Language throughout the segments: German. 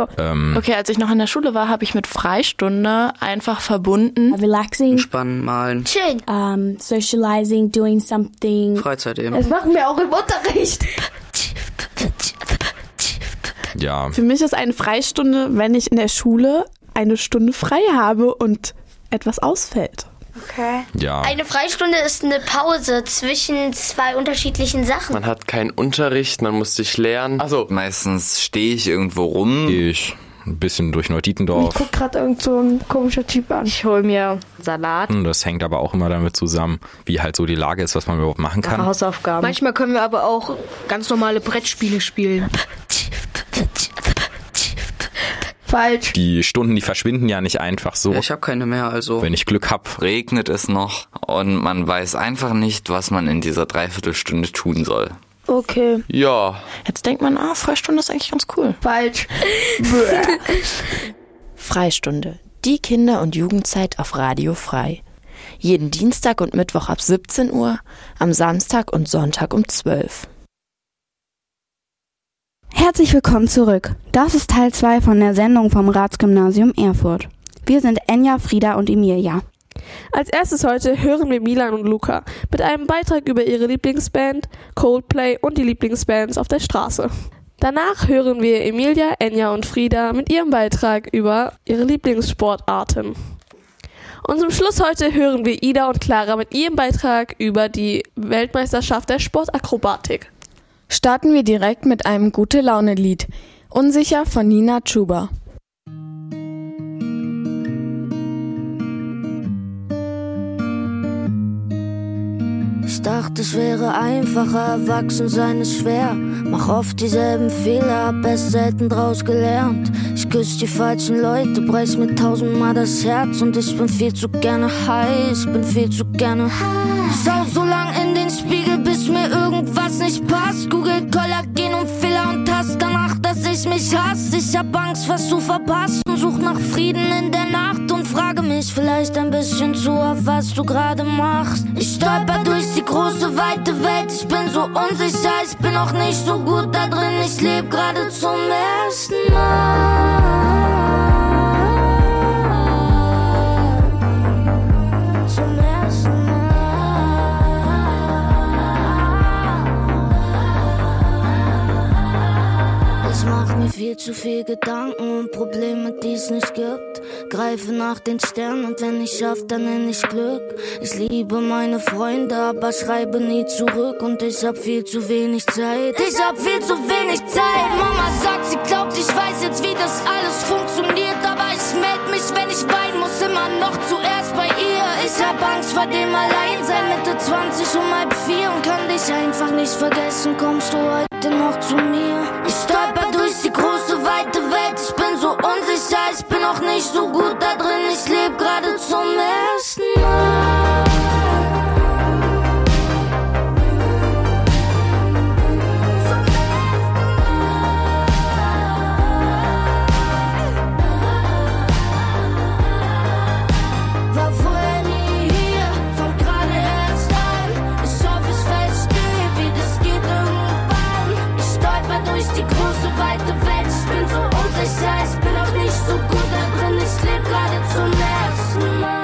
so. Okay, als ich noch in der Schule war, habe ich mit Freistunde einfach verbunden. Relaxing. Entspannen, malen. Chillen. Socializing, doing something. Freizeit eben. Das machen wir auch im Unterricht. Ja. Für mich ist eine Freistunde, wenn ich in der Schule eine Stunde frei habe und etwas ausfällt. Okay. Ja. Eine Freistunde ist eine Pause zwischen zwei unterschiedlichen Sachen. Man hat keinen Unterricht, man muss sich lernen. Also meistens stehe ich irgendwo rum. Ich ein bisschen durch Neudietendorf. Ich guck gerade irgend so ein komischer Typ an. Ich hole mir Salat. Das hängt aber auch immer damit zusammen, wie halt so die Lage ist, was man überhaupt machen kann. Hausaufgaben. Manchmal können wir aber auch ganz normale Brettspiele spielen. Falsch. Die Stunden, die verschwinden ja nicht einfach so. Ja, ich habe keine mehr, also. Wenn ich Glück habe. Regnet es noch und man weiß einfach nicht, was man in dieser Dreiviertelstunde tun soll. Okay. Ja. Jetzt denkt man, Freistunde ist eigentlich ganz cool. Falsch. Freistunde. Die Kinder- und Jugendzeit auf Radio Frei. Jeden Dienstag und Mittwoch ab 17 Uhr, am Samstag und Sonntag um 12. Herzlich willkommen zurück. Das ist Teil 2 von der Sendung vom Ratsgymnasium Erfurt. Wir sind Enja, Frieda und Emilia. Als erstes heute hören wir Milan und Luca mit einem Beitrag über ihre Lieblingsband, Coldplay und die Lieblingsbands auf der Straße. Danach hören wir Emilia, Enja und Frieda mit ihrem Beitrag über ihre Lieblingssportarten. Und zum Schluss heute hören wir Ida und Clara mit ihrem Beitrag über die Weltmeisterschaft der Sportakrobatik. Starten wir direkt mit einem Gute-Laune-Lied. Unsicher von Nina Chuba. Ich dachte, es wäre einfacher, erwachsen sein ist schwer. Mach oft dieselben Fehler, hab erst selten draus gelernt. Ich küsse die falschen Leute, preis mir 1000-mal das Herz. Und ich bin viel zu gerne heiß, bin viel zu gerne schau so lang in den Spiegel, bis mir irgendwas nicht passt. Google Kollagen und Fehler und Hass danach, dass ich mich hasse. Ich hab Angst, was zu verpassen, such nach Frieden in der Nacht und frage mich vielleicht ein bisschen zu oft, was du gerade machst. Ich stolper durch die große, weite Welt, ich bin so unsicher, ich bin noch nicht so gut da drin, ich lebe gerade zum ersten Mal. Zum ersten Mal. Ich mach mir viel zu viel Gedanken und Probleme, die es nicht gibt. Greife nach den Sternen und wenn ich schaff, dann nenn ich Glück. Ich liebe meine Freunde, aber schreibe nie zurück. Und ich hab viel zu wenig Zeit. Ich hab viel zu wenig Zeit. Mama sagt, sie glaubt, ich weiß jetzt, wie das alles funktioniert. Aber ich meld mich, wenn ich weinen muss, immer noch zuerst bei ihr. Ich hab Angst vor dem Alleinsein, Mitte 20 um 3:30 und kann dich einfach nicht vergessen. Kommst du heute noch zu mir? Ich stolper durch die große, weite Welt. Ich bin so unsicher, ich bin noch nicht so gut da drin. Ich lebe gerade zum ersten Mal. War vorher nie hier, fang gerade erst an. Ich hoffe, ich verstehe, wie das geht irgendwann. Ich stolper durch die große, weite Welt. Ich bin so unsicher, ich bin noch nicht so gut da drin. Ich lebe gerade zum ersten Mal.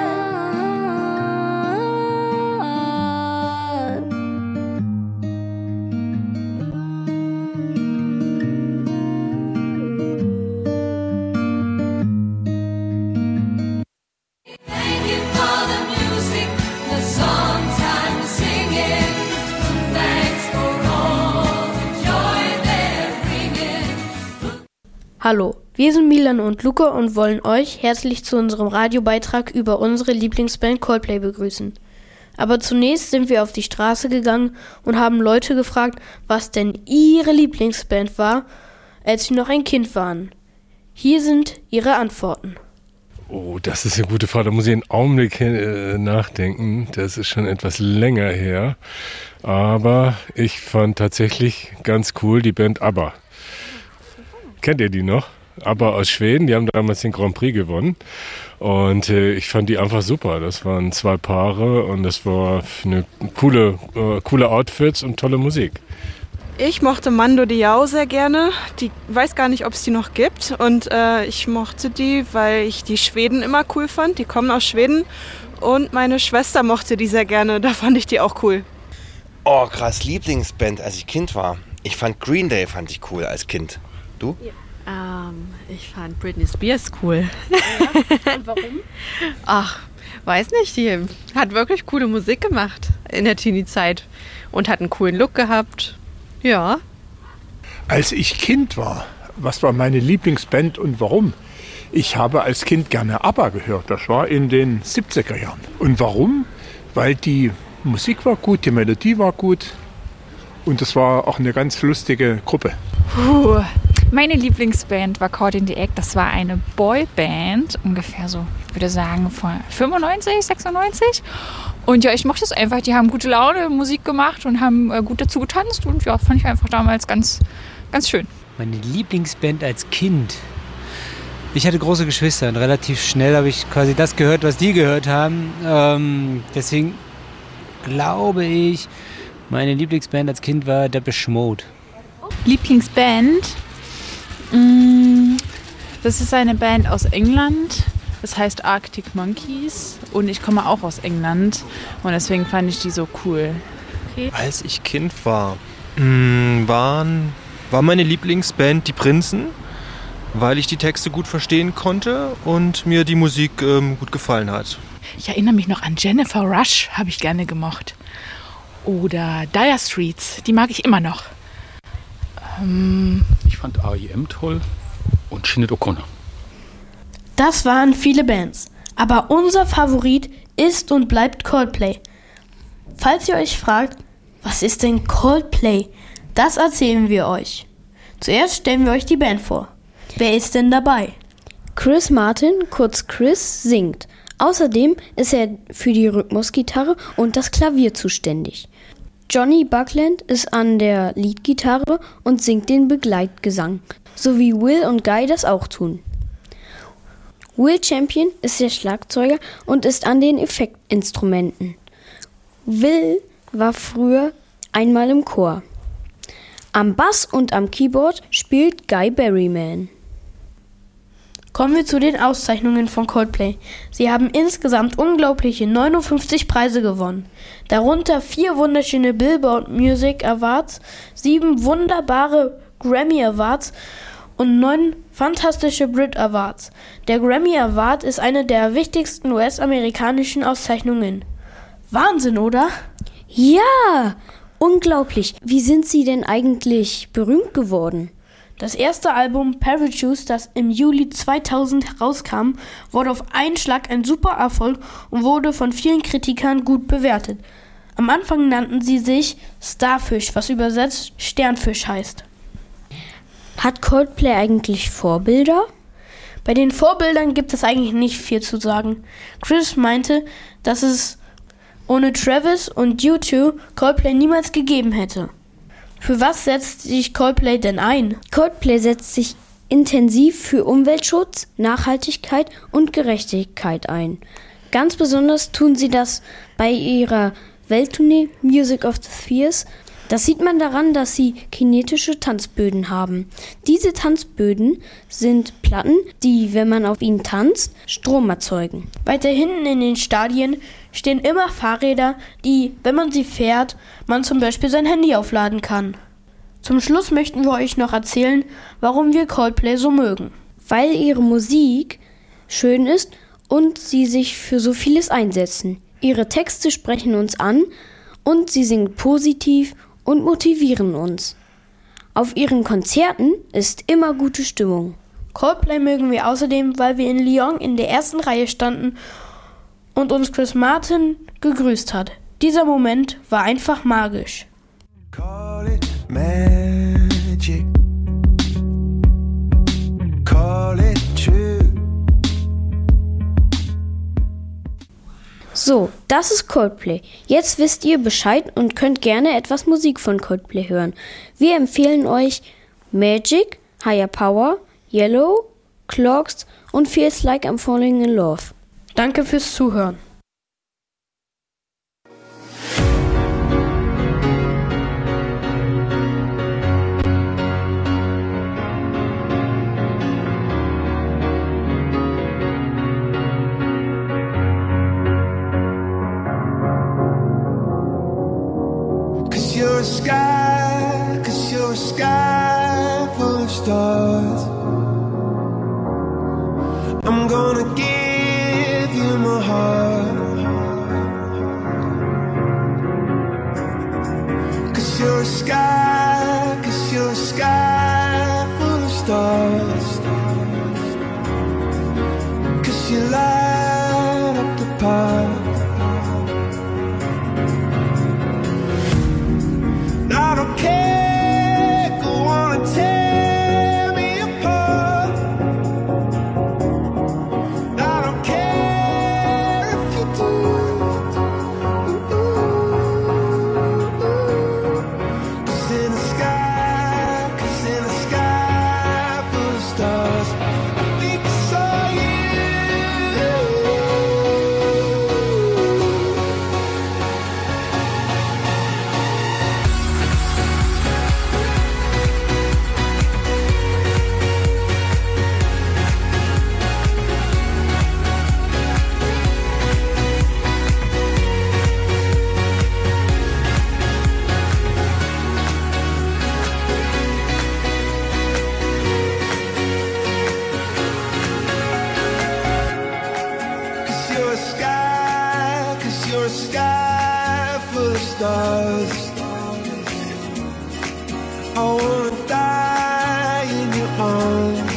Hallo, wir sind Milan und Luca und wollen euch herzlich zu unserem Radiobeitrag über unsere Lieblingsband Coldplay begrüßen. Aber zunächst sind wir auf die Straße gegangen und haben Leute gefragt, was denn ihre Lieblingsband war, als sie noch ein Kind waren. Hier sind ihre Antworten. Oh, das ist eine gute Frage. Da muss ich einen Augenblick nachdenken. Das ist schon etwas länger her. Aber ich fand tatsächlich ganz cool die Band ABBA. Kennt ihr die noch? ABBA aus Schweden, die haben damals den Grand Prix gewonnen. Und ich fand die einfach super. Das waren 2 Paare und das war eine coole Outfits und tolle Musik. Ich mochte Mando Diao sehr gerne. Die weiß gar nicht, ob es die noch gibt. Und ich mochte die, weil ich die Schweden immer cool fand. Die kommen aus Schweden. Und meine Schwester mochte die sehr gerne. Da fand ich die auch cool. Oh, krass, Lieblingsband, als ich Kind war. Ich fand Green Day cool als Kind. Du? Ja. Ich fand Britney Spears cool. Ja? Und warum? Ach, weiß nicht. Die hat wirklich coole Musik gemacht in der Teenie-Zeit. Und hat einen coolen Look gehabt. Ja. Als ich Kind war, was war meine Lieblingsband und warum? Ich habe als Kind gerne ABBA gehört. Das war in den 70er Jahren. Und warum? Weil die Musik war gut, die Melodie war gut und es war auch eine ganz lustige Gruppe. Meine Lieblingsband war Caught in the Act. Das war eine Boyband, ungefähr so, ich würde sagen, von 95, 96. Und ja, ich mochte es einfach. Die haben gute Laune, Musik gemacht und haben gut dazu getanzt. Und ja, fand ich einfach damals ganz, ganz schön. Meine Lieblingsband als Kind. Ich hatte große Geschwister und relativ schnell habe ich quasi das gehört, was die gehört haben. Deswegen glaube ich, meine Lieblingsband als Kind war Depeche Mode. Lieblingsband? Das ist eine Band aus England. Das heißt Arctic Monkeys und ich komme auch aus England und deswegen fand ich die so cool. Okay. Als ich Kind war, war meine Lieblingsband die Prinzen, weil ich die Texte gut verstehen konnte und mir die Musik gut gefallen hat. Ich erinnere mich noch an Jennifer Rush, habe ich gerne gemocht. Oder Dire Straits, die mag ich immer noch. Ich fand R.E.M. toll und Sinead O'Connor. Das waren viele Bands, aber unser Favorit ist und bleibt Coldplay. Falls ihr euch fragt, was ist denn Coldplay? Das erzählen wir euch. Zuerst stellen wir euch die Band vor. Wer ist denn dabei? Chris Martin, kurz Chris, singt. Außerdem ist er für die Rhythmusgitarre und das Klavier zuständig. Johnny Buckland ist an der Leadgitarre und singt den Begleitgesang, so wie Will und Guy das auch tun. Will Champion ist der Schlagzeuger und ist an den Effektinstrumenten. Will war früher einmal im Chor. Am Bass und am Keyboard spielt Guy Berryman. Kommen wir zu den Auszeichnungen von Coldplay. Sie haben insgesamt unglaubliche 59 Preise gewonnen. Darunter 4 wunderschöne Billboard Music Awards, 7 wunderbare Grammy Awards und 9 fantastische Brit Awards. Der Grammy Award ist eine der wichtigsten US-amerikanischen Auszeichnungen. Wahnsinn, oder? Ja, unglaublich. Wie sind Sie denn eigentlich berühmt geworden? Das erste Album Parachutes, das im Juli 2000 herauskam, wurde auf einen Schlag ein super Erfolg und wurde von vielen Kritikern gut bewertet. Am Anfang nannten sie sich Starfish, was übersetzt Sternfisch heißt. Hat Coldplay eigentlich Vorbilder? Bei den Vorbildern gibt es eigentlich nicht viel zu sagen. Chris meinte, dass es ohne Travis und U2 Coldplay niemals gegeben hätte. Für was setzt sich Coldplay denn ein? Coldplay setzt sich intensiv für Umweltschutz, Nachhaltigkeit und Gerechtigkeit ein. Ganz besonders tun sie das bei ihrer Welttournee Music of the Spheres. Das sieht man daran, dass sie kinetische Tanzböden haben. Diese Tanzböden sind Platten, die, wenn man auf ihnen tanzt, Strom erzeugen. Weiter hinten in den Stadien stehen immer Fahrräder, die, wenn man sie fährt, man zum Beispiel sein Handy aufladen kann. Zum Schluss möchten wir euch noch erzählen, warum wir Coldplay so mögen. Weil ihre Musik schön ist und sie sich für so vieles einsetzen. Ihre Texte sprechen uns an und sie singen positiv und motivieren uns. Auf ihren Konzerten ist immer gute Stimmung. Coldplay mögen wir außerdem, weil wir in Lyon in der ersten Reihe standen und uns Chris Martin gegrüßt hat. Dieser Moment war einfach magisch. Call it magic. Call it true. So, das ist Coldplay. Jetzt wisst ihr Bescheid und könnt gerne etwas Musik von Coldplay hören. Wir empfehlen euch Magic, Higher Power, Yellow, Clocks und Feels Like I'm Falling in Love. Danke fürs Zuhören. 'Cause you're a sky, 'cause you're a sky full of stars. I'm gonna give you my heart. 'Cause you're a sky, 'cause you're a sky full of stars. 'Cause you light up the path. I don't care, go on and tear me apart. I don't care if you do. 'Cause in the sky, 'cause in the sky full of stars, I think I saw you. You're a sky full of stars. I wanna die in your arms.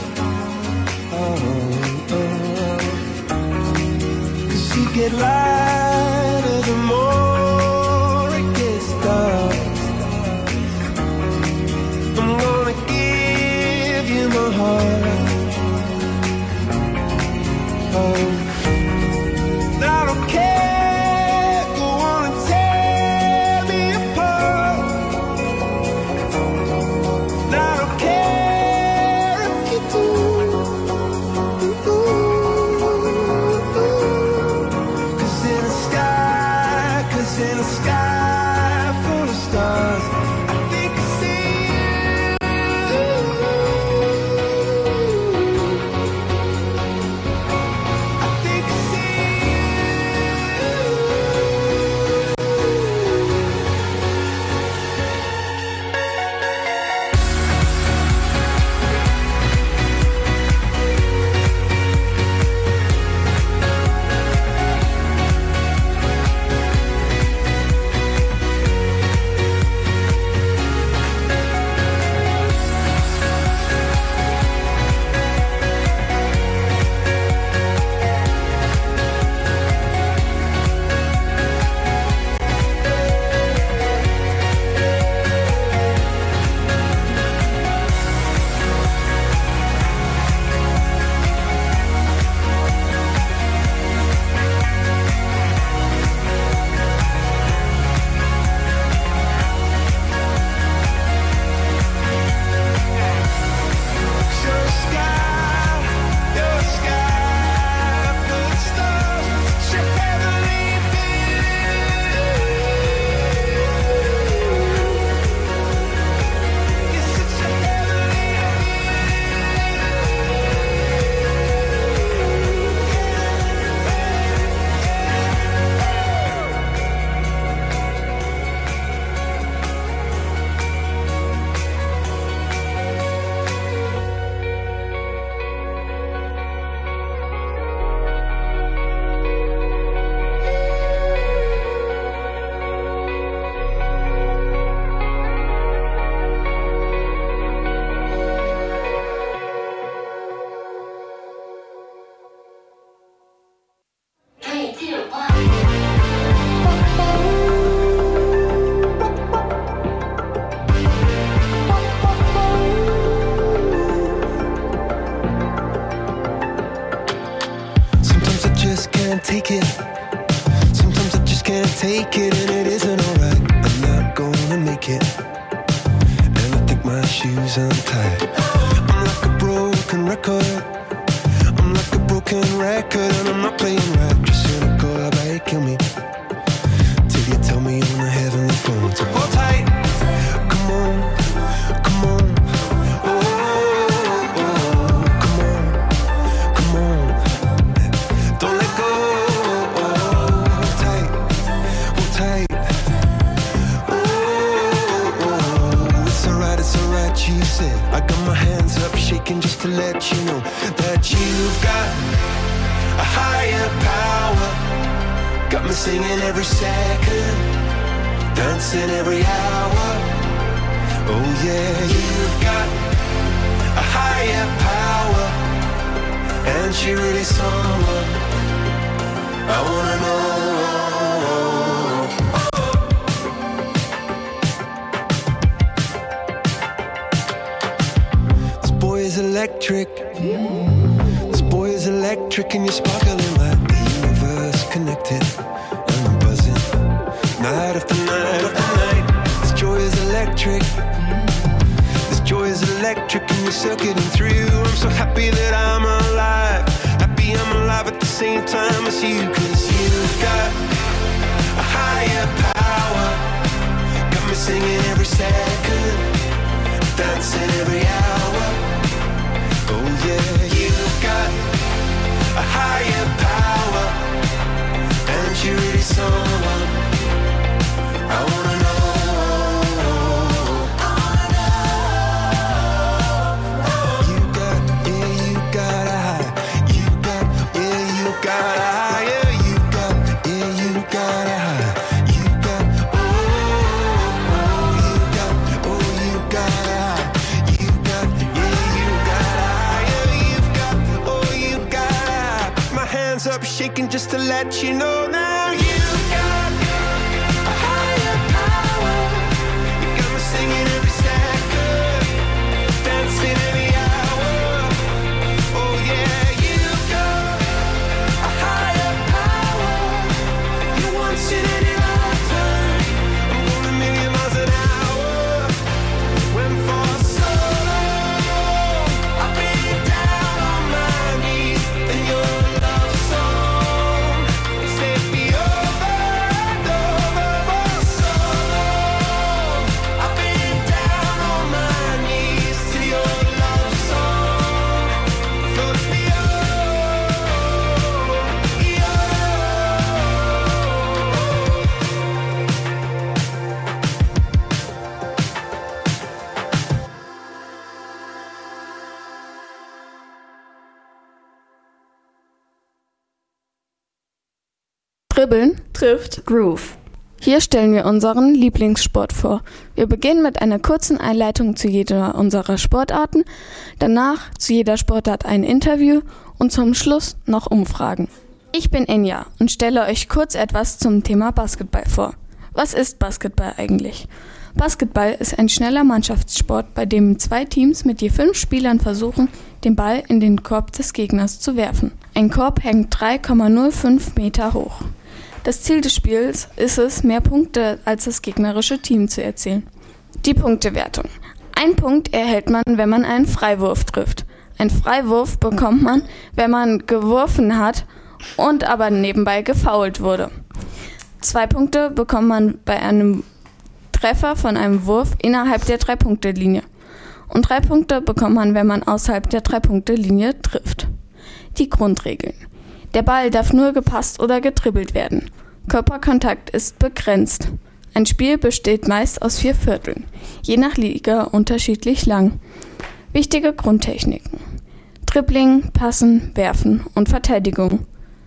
Cause you get lighter the more it gets dark. I'm gonna give you my heart. I don't care, go on and tear me apart. I don't care if you do. 'Cause in the sky, 'cause in the sky full of stars, I think I see you. I think I see you. Sometimes I just can't take it. Sometimes I just can't take it, and it isn't alright. I'm not gonna make it, and I think my shoes untied. I'm like a broken record. I'm like a broken record, and I'm not playing right. Just cynical, how about you kill me till you tell me on the heavenly phone to hold tight. Come on, come on. Don't let go. Hold tight, hold tight. just to let you know that you've got a higher power. Got me singing every second, dancing every hour. Oh yeah, you've got a higher power, and she really someone I wanna know. This boy is electric. This boy is electric, and you're sparkling like the universe connected. And I'm buzzing night after night after night. This joy is electric. This joy is electric, and you're circuiting through. I'm so happy that I'm alive. Happy I'm alive at the same time as you, 'cause you've got a higher power. Got me singing every second, dancing every hour. Oh yeah, you've got a higher power, and you're really someone I wanna know. Up shaking just to let you know now you've got a higher power. You got me singing every second, dancing every hour. Oh yeah, you've got a higher power. You're once in any lifetime. I'm going a million miles an hour. When for so long I've been down on my knees and you're Dribbeln trifft Groove. Hier stellen wir unseren Lieblingssport vor. Wir beginnen mit einer kurzen Einleitung zu jeder unserer Sportarten, danach zu jeder Sportart ein Interview und zum Schluss noch Umfragen. Ich bin Enya und stelle euch kurz etwas zum Thema Basketball vor. Was ist Basketball eigentlich? Basketball ist ein schneller Mannschaftssport, bei dem 2 Teams mit je 5 Spielern versuchen, den Ball in den Korb des Gegners zu werfen. Ein Korb hängt 3,05 Meter hoch. Das Ziel des Spiels ist es, mehr Punkte als das gegnerische Team zu erzielen. Die Punktewertung. 1 Punkt erhält man, wenn man einen Freiwurf trifft. Ein Freiwurf bekommt man, wenn man geworfen hat und aber nebenbei gefoult wurde. 2 Punkte bekommt man bei einem Treffer von einem Wurf innerhalb der 3-Punkte-Linie. Und 3 Punkte bekommt man, wenn man außerhalb der 3-Punkte-Linie trifft. Die Grundregeln. Der Ball darf nur gepasst oder getribbelt werden. Körperkontakt ist begrenzt. Ein Spiel besteht meist aus 4 Vierteln, je nach Liga unterschiedlich lang. Wichtige Grundtechniken: Dribbling, Passen, Werfen und Verteidigung.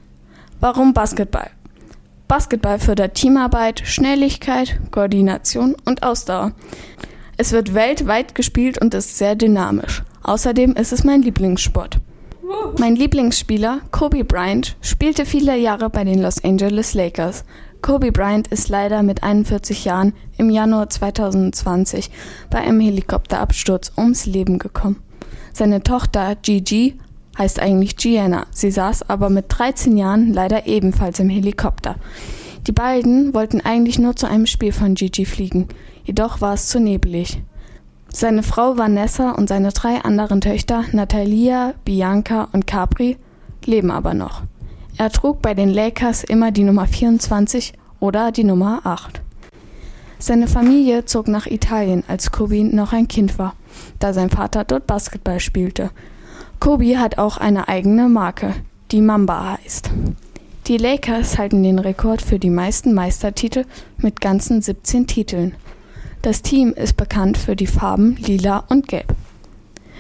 Warum Basketball? Basketball fördert Teamarbeit, Schnelligkeit, Koordination und Ausdauer. Es wird weltweit gespielt und ist sehr dynamisch. Außerdem ist es mein Lieblingssport. Mein Lieblingsspieler, Kobe Bryant, spielte viele Jahre bei den Los Angeles Lakers. Kobe Bryant ist leider mit 41 Jahren im Januar 2020 bei einem Helikopterabsturz ums Leben gekommen. Seine Tochter Gigi heißt eigentlich Gianna. Sie saß aber mit 13 Jahren leider ebenfalls im Helikopter. Die beiden wollten eigentlich nur zu einem Spiel von Gigi fliegen, jedoch war es zu nebelig. Seine Frau Vanessa und seine 3 anderen Töchter Natalia, Bianca und Capri leben aber noch. Er trug bei den Lakers immer die Nummer 24 oder die Nummer 8. Seine Familie zog nach Italien, als Kobe noch ein Kind war, da sein Vater dort Basketball spielte. Kobe hat auch eine eigene Marke, die Mamba heißt. Die Lakers halten den Rekord für die meisten Meistertitel mit ganzen 17 Titeln. Das Team ist bekannt für die Farben Lila und Gelb.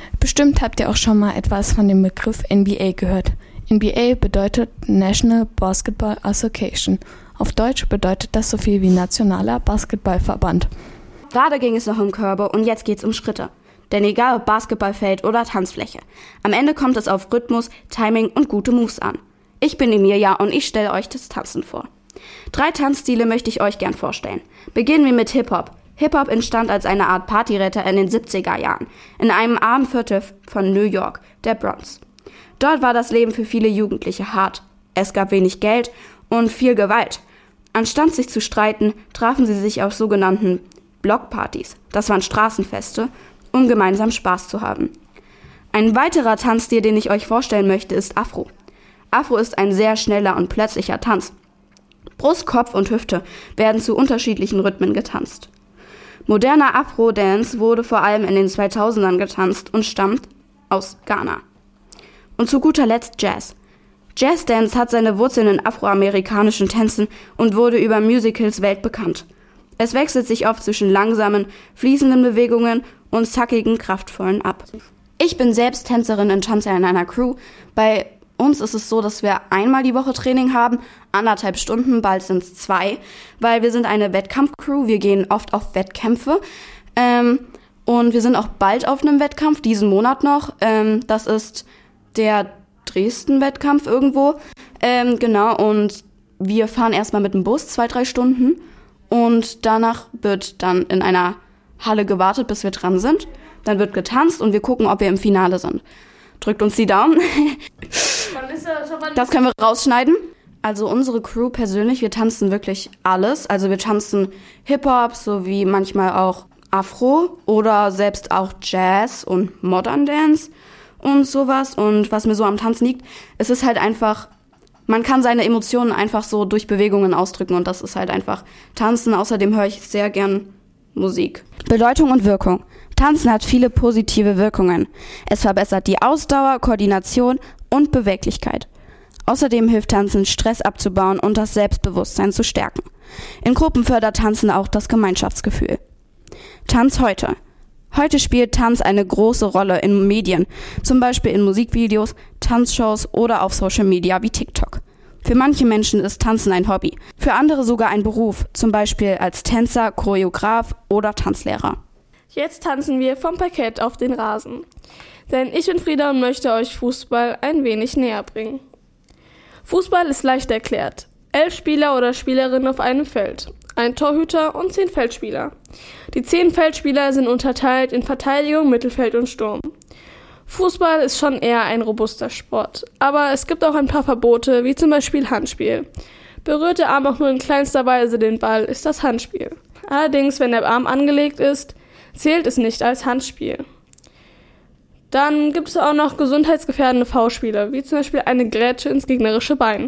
Bestimmt habt ihr auch schon mal etwas von dem Begriff NBA gehört. NBA bedeutet National Basketball Association. Auf Deutsch bedeutet das so viel wie Nationaler Basketballverband. Gerade ging es noch um Körbe und jetzt geht's um Schritte. Denn egal ob Basketballfeld oder Tanzfläche, am Ende kommt es auf Rhythmus, Timing und gute Moves an. Ich bin Emilia und ich stelle euch das Tanzen vor. 3 Tanzstile möchte ich euch gern vorstellen. Beginnen wir mit Hip-Hop. Hip-Hop entstand als eine Art Partyretter in den 70er Jahren, in einem armen Viertel von New York, der Bronx. Dort war das Leben für viele Jugendliche hart. Es gab wenig Geld und viel Gewalt. Anstatt sich zu streiten, trafen sie sich auf sogenannten Blockpartys. Das waren Straßenfeste, um gemeinsam Spaß zu haben. Ein weiterer Tanzstil, den ich euch vorstellen möchte, ist Afro. Afro ist ein sehr schneller und plötzlicher Tanz. Brust, Kopf und Hüfte werden zu unterschiedlichen Rhythmen getanzt. Moderner Afro-Dance wurde vor allem in den 2000ern getanzt und stammt aus Ghana. Und zu guter Letzt Jazz. Jazzdance hat seine Wurzeln in afroamerikanischen Tänzen und wurde über Musicals weltbekannt. Es wechselt sich oft zwischen langsamen, fließenden Bewegungen und zackigen, kraftvollen ab. Ich bin selbst Tänzerin in Tanz in einer Crew. Bei uns ist es so, dass wir einmal die Woche Training haben, 1,5 Stunden, bald sind es 2, weil wir sind eine Wettkampfcrew, wir gehen oft auf Wettkämpfe und wir sind auch bald auf einem Wettkampf, diesen Monat noch. Das ist der Dresden-Wettkampf irgendwo, genau, und wir fahren erstmal mit dem Bus 2-3 Stunden und danach wird dann in einer Halle gewartet, bis wir dran sind. Dann wird getanzt und wir gucken, ob wir im Finale sind. Drückt uns die Daumen. Das können wir rausschneiden. Also unsere Crew persönlich, wir tanzen wirklich alles. Also wir tanzen Hip-Hop sowie manchmal auch Afro oder selbst auch Jazz und Modern Dance und sowas. Und was mir so am Tanzen liegt, es ist halt einfach, man kann seine Emotionen einfach so durch Bewegungen ausdrücken und das ist halt einfach Tanzen. Außerdem höre ich sehr gern Musik. Bedeutung und Wirkung. Tanzen hat viele positive Wirkungen. Es verbessert die Ausdauer, Koordination und Beweglichkeit. Außerdem hilft Tanzen, Stress abzubauen und das Selbstbewusstsein zu stärken. In Gruppen fördert Tanzen auch das Gemeinschaftsgefühl. Tanz heute. Heute spielt Tanz eine große Rolle in Medien, zum Beispiel in Musikvideos, Tanzshows oder auf Social Media wie TikTok. Für manche Menschen ist Tanzen ein Hobby, für andere sogar ein Beruf, zum Beispiel als Tänzer, Choreograf oder Tanzlehrer. Jetzt tanzen wir vom Parkett auf den Rasen. Denn ich bin Frieda und möchte euch Fußball ein wenig näher bringen. Fußball ist leicht erklärt. 11 Spieler oder Spielerinnen auf einem Feld, ein Torhüter und 10 Feldspieler. Die 10 Feldspieler sind unterteilt in Verteidigung, Mittelfeld und Sturm. Fußball ist schon eher ein robuster Sport, aber es gibt auch ein paar Verbote, wie zum Beispiel Handspiel. Berührt der Arm auch nur in kleinster Weise den Ball, ist das Handspiel. Allerdings, wenn der Arm angelegt ist, zählt es nicht als Handspiel. Dann gibt es auch noch gesundheitsgefährdende Foulspiele, wie zum Beispiel eine Grätsche ins gegnerische Bein.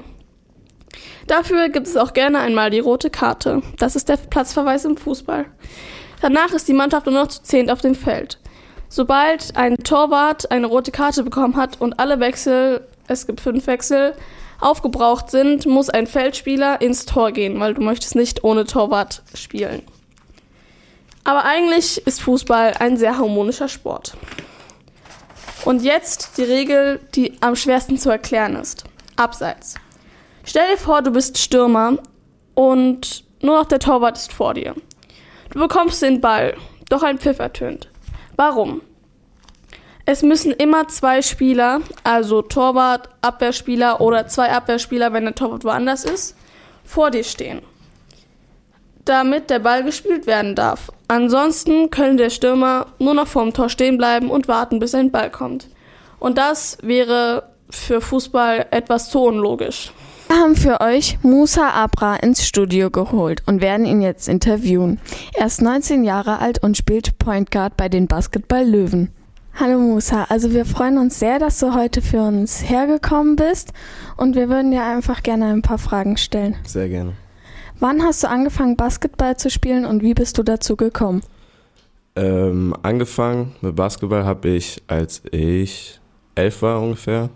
Dafür gibt es auch gerne einmal die rote Karte. Das ist der Platzverweis im Fußball. Danach ist die Mannschaft nur noch zu 10 auf dem Feld. Sobald ein Torwart eine rote Karte bekommen hat und alle Wechsel, es gibt 5 Wechsel, aufgebraucht sind, muss ein Feldspieler ins Tor gehen, weil du möchtest nicht ohne Torwart spielen. Aber eigentlich ist Fußball ein sehr harmonischer Sport. Und jetzt die Regel, die am schwersten zu erklären ist. Abseits. Stell dir vor, du bist Stürmer und nur noch der Torwart ist vor dir. Du bekommst den Ball, doch ein Pfiff ertönt. Warum? Es müssen immer 2 Spieler, also Torwart, Abwehrspieler oder 2 Abwehrspieler, wenn der Torwart woanders ist, vor dir stehen, damit der Ball gespielt werden darf. Ansonsten könnte der Stürmer nur noch vorm Tor stehen bleiben und warten, bis ein Ball kommt. Und das wäre für Fußball etwas zu unlogisch. Wir haben für euch Musa Abra ins Studio geholt und werden ihn jetzt interviewen. Er ist 19 Jahre alt und spielt Point Guard bei den Basketball-Löwen. Hallo Musa, also wir freuen uns sehr, dass du heute für uns hergekommen bist und wir würden dir einfach gerne ein paar Fragen stellen. Sehr gerne. Wann hast du angefangen, Basketball zu spielen und wie bist du dazu gekommen? Angefangen mit Basketball habe ich, als ich 11 war ungefähr.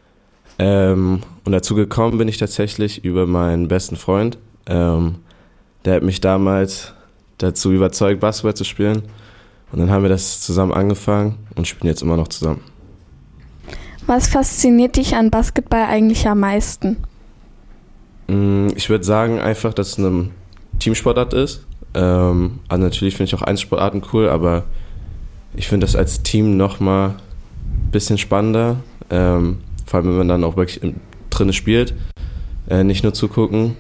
Und dazu gekommen bin ich tatsächlich über meinen besten Freund. Der hat mich damals dazu überzeugt, Basketball zu spielen. Und dann haben wir das zusammen angefangen und spielen jetzt immer noch zusammen. Was fasziniert dich an Basketball eigentlich am meisten? Ich würde sagen einfach, dass es eine Teamsportart ist. Also natürlich finde ich auch Einzelsportarten cool, aber ich finde das als Team nochmal ein bisschen spannender. Vor allem, wenn man dann auch wirklich drinnen spielt, nicht nur zugucken.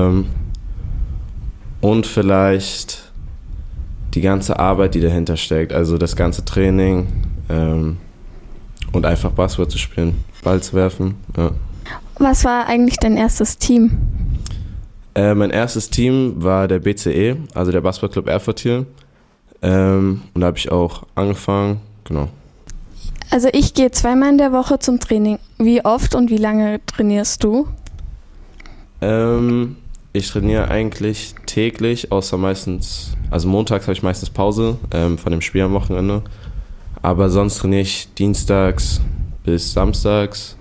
Und vielleicht die ganze Arbeit, die dahinter steckt, also das ganze Training und einfach Basketball zu spielen, Ball zu werfen. Ja. Was war eigentlich dein erstes Team? Mein erstes Team war der BCE, also der Basketballclub Erfurt hier. Und da habe ich auch angefangen, genau. Also ich gehe 2-mal in der Woche zum Training. Wie oft und wie lange trainierst du? Ich trainiere eigentlich täglich, außer meistens, also montags habe ich meistens Pause von dem Spiel am Wochenende. Aber sonst trainiere ich dienstags bis samstags.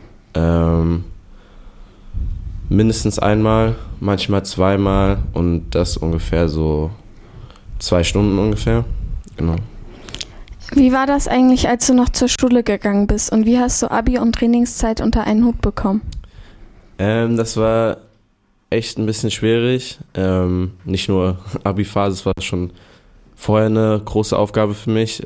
Mindestens einmal, manchmal zweimal und das ungefähr so 2 Stunden ungefähr. Genau. Wie war das eigentlich, als du noch zur Schule gegangen bist und wie hast du Abi und Trainingszeit unter einen Hut bekommen? Das war echt ein bisschen schwierig. Nicht nur Abi-Phase, es war schon vorher eine große Aufgabe für mich.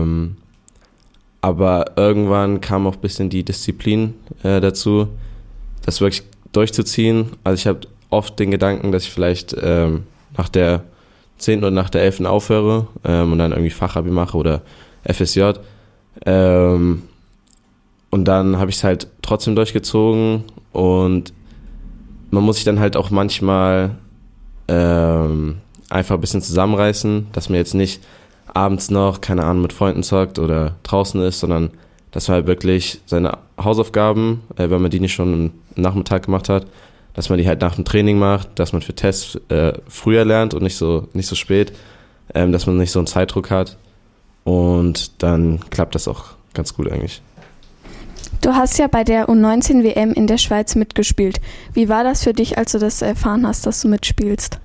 Aber irgendwann kam auch ein bisschen die Disziplin dazu, das wirklich durchzuziehen. Also ich habe oft den Gedanken, dass ich vielleicht nach der 10. oder nach der 11. aufhöre und dann irgendwie Fachabi mache oder FSJ. Und dann habe ich es halt trotzdem durchgezogen und man muss sich dann halt auch manchmal einfach ein bisschen zusammenreißen, dass man jetzt nicht abends noch, keine Ahnung, mit Freunden zockt oder draußen ist, sondern dass man halt wirklich seine Hausaufgaben, wenn man die nicht schon am Nachmittag gemacht hat, dass man die halt nach dem Training macht, dass man für Tests früher lernt und nicht so spät, dass man nicht so einen Zeitdruck hat und dann klappt das auch ganz gut eigentlich. Du hast ja bei der U19-WM in der Schweiz mitgespielt. Wie war das für dich, als du das erfahren hast, dass du mitspielst?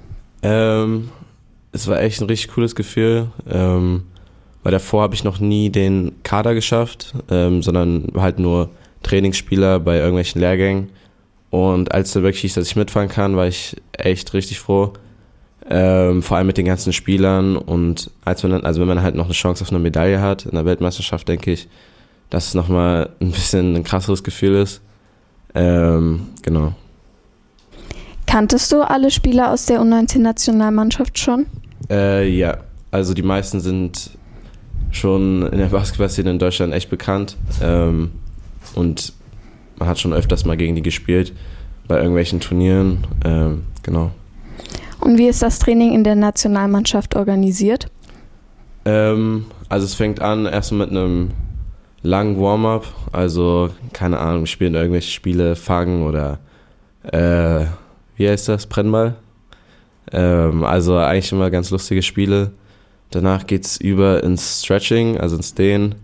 Es war echt ein richtig cooles Gefühl, weil davor habe ich noch nie den Kader geschafft, sondern halt nur Trainingsspieler bei irgendwelchen Lehrgängen. Und als es wirklich hieß, dass ich mitfahren kann, war ich echt richtig froh. Vor allem mit den ganzen Spielern und wenn man halt noch eine Chance auf eine Medaille hat in der Weltmeisterschaft, denke ich, dass es nochmal ein bisschen ein krasseres Gefühl ist. Genau. Kanntest du alle Spieler aus der U19-Nationalmannschaft schon? Ja, also die meisten sind schon in der Basketballszene in Deutschland echt bekannt. Und man hat schon öfters mal gegen die gespielt, bei irgendwelchen Turnieren. Genau. Und wie ist das Training in der Nationalmannschaft organisiert? Also es fängt an erstmal mit einem langen Warm-up. Also, keine Ahnung, wir spielen irgendwelche Spiele, Fangen oder wie heißt das? Brennball. Also eigentlich immer ganz lustige Spiele. Danach geht's über ins Stretching, also ins Dehnen.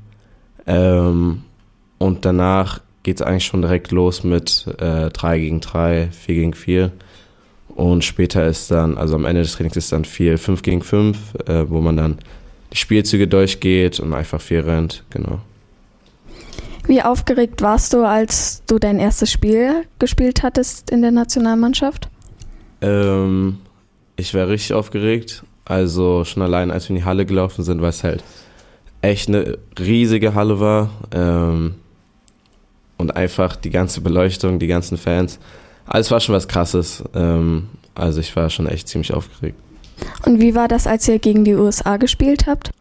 Und danach geht's eigentlich schon direkt los mit 3 gegen 3, 4 gegen 4. Und später ist dann, also am Ende des Trainings ist dann 5 gegen 5, wo man dann die Spielzüge durchgeht und einfach 4 rennt, genau. Wie aufgeregt warst du, als du dein erstes Spiel gespielt hattest in der Nationalmannschaft? Ich war richtig aufgeregt. Also schon allein, als wir in die Halle gelaufen sind, weil es halt echt eine riesige Halle war. Und einfach die ganze Beleuchtung, die ganzen Fans. Alles war schon was Krasses. Also ich war schon echt ziemlich aufgeregt. Und wie war das, als ihr gegen die USA gespielt habt?